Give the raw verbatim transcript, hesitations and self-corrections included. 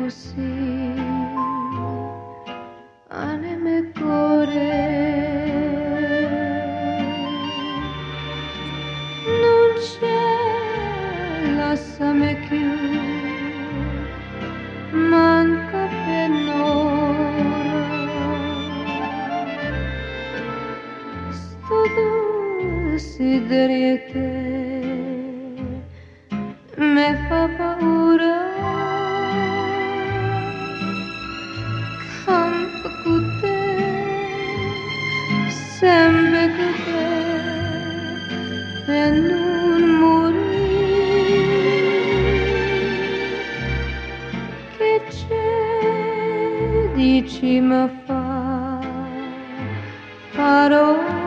così, anima e cuore, non c'è, lasciami più, manca per un'ora, sto desiderio me fa paura, campo con te, sempre con te, per non morire. Che c'è, dici, ma fa parole